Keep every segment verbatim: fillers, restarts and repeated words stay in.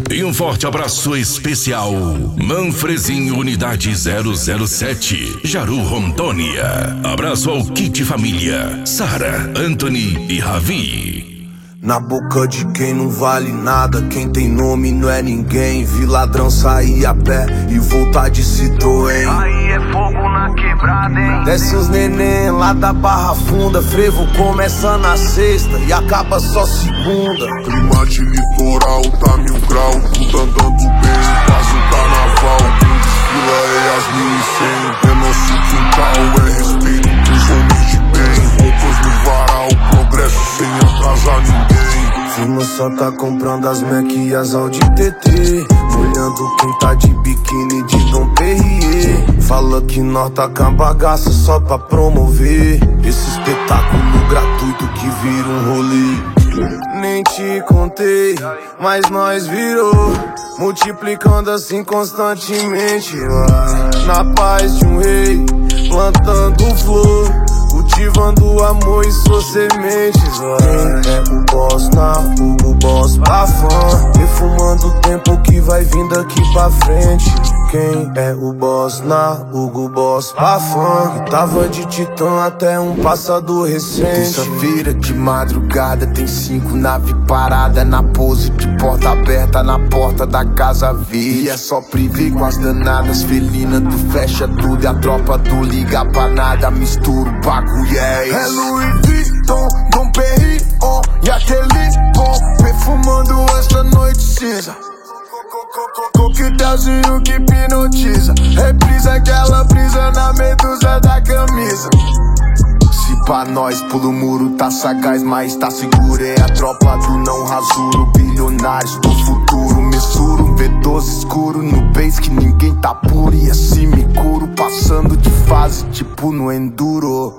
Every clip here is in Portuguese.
E um forte abraço especial, Manfrezinho Unidade zero zero sete, Jaru, Rondônia. Abraço ao Kit Família, Sara, Anthony e Ravi. Na boca de quem não vale nada, quem tem nome não é ninguém. Vi ladrão sair a pé e voltar de Citroën. Aí é fogo na quebrada, hein? Desce os neném lá da Barra Funda. Frevo começa na sexta e acaba só segunda. Clima de litoral, tá mil grau, tudo andando bem. Quase um carnaval, quem desfila é as mil e cem. É nosso quintal, é respeito pros homens de bem. Roupas no varal, progresso sem atrasar ninguém. Firma só tá comprando as Mac e as Audi T T, olhando quem tá de biquíni de Dom Perrier. Fala que nós tá com a bagaça só pra promover esse espetáculo gratuito que vira um rolê. Nem te contei, mas nós virou, multiplicando assim constantemente. Lá na paz de um rei, plantando flor, cultivando amor e suas sementes. Lá quem é o boss na Hugo Boss pra fã, perfumando o tempo que vai vindo daqui pra frente. Quem é o boss na Hugo Boss pra fã, que tava de titã até um passado recente. Terça-feira de madrugada tem cinco nave parada na pose de porta aberta na porta da casa verde. E é só privê com as danadas felina, tu fecha tudo e a tropa tu liga pra nada, mistura o bagulho e é isso. É Louis Vuitton, Dom Perignon e aquele bom, perfumando esta noite cinza. Coquetelzinho que hipnotiza, reprisa aquela brisa na medusa da camisa. Se pra nós pulo o muro tá sagaz, mas tá seguro. É a tropa do não rasuro, bilionários do futuro. Messuro, um V doze escuro no base que ninguém tá puro. E assim me curo, passando de fase tipo no enduro.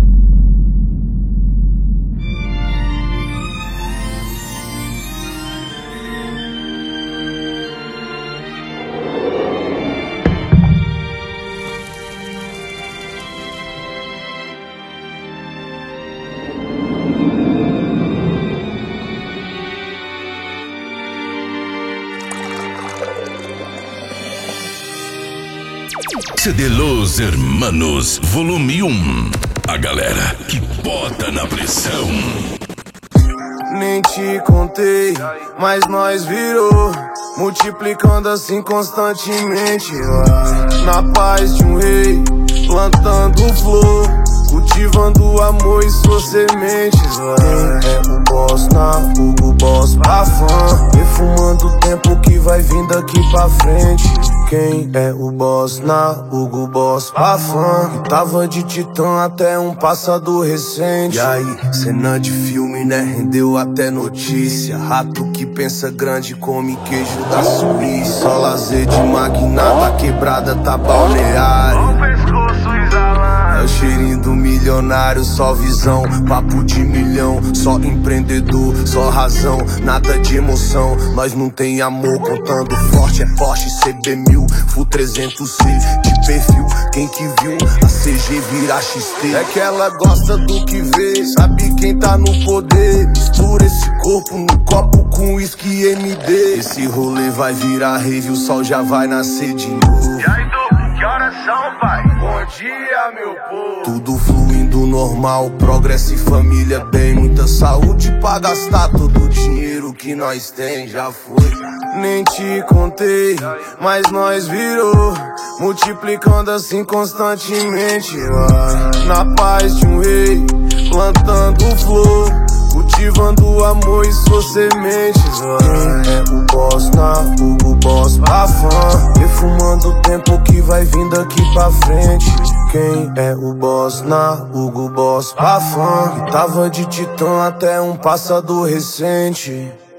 C D Los Hermanos, volume um. A galera que bota na pressão. Nem te contei, mas nós virou, multiplicando assim constantemente. Lá na paz de um rei, plantando flor, cultivando amor e suas sementes. Lá quem é o boss na Hugo Boss pra fã, perfumando o tempo que vai vindo daqui pra frente. Quem é o boss na Hugo Boss pra fã, que tava de titã até um passado recente. E aí, cena de filme, né? Rendeu até notícia. Rato que pensa grande come queijo da Suíça. Só lazer de magnata, quebrada tá balneário. O pescoço exalando. É o cheirinho do milionário, só visão, papo de milhão. Só empreendedor, só razão, nada de emoção. Nós não tem amor, contando forte, é Porsche C B mil, Full trezentos C de perfil. Quem que viu a C G virar X T? É que ela gosta do que vê, sabe quem tá no poder. Mistura esse corpo no copo com uísque M D. Esse rolê vai virar rave, o sol já vai nascer de novo. E aí, Duco, que horas são, pai? Bom dia, meu povo. Tudo fluindo normal, progresso e família bem. Muita saúde pra gastar todo o dinheiro que nós tem, já foi. Nem te contei, mas nós virou, multiplicando assim constantemente. Lá na paz de um rei, plantando flor, cultivando amor e suas sementes. Lá quem é o boss na Hugo Boss pra fã, perfumando o tempo que vai vindo daqui pra frente. Quem é o boss na Hugo Boss pra fã, que tava de titã até um passado recente.